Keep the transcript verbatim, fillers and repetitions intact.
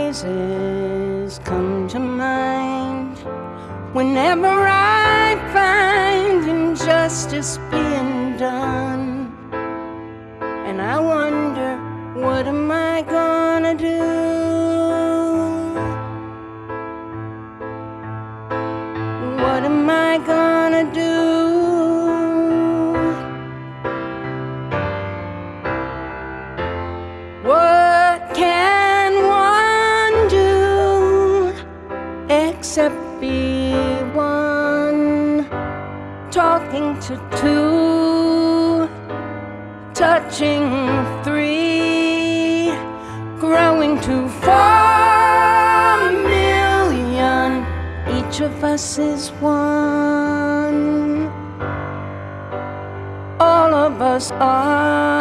phrases come to mind whenever I find injustice being done. And I wonder, what am I gonna do? What am I gonna do? What can one do except be one, talking to two, touching three, growing to four million? Each of us is one. All of us are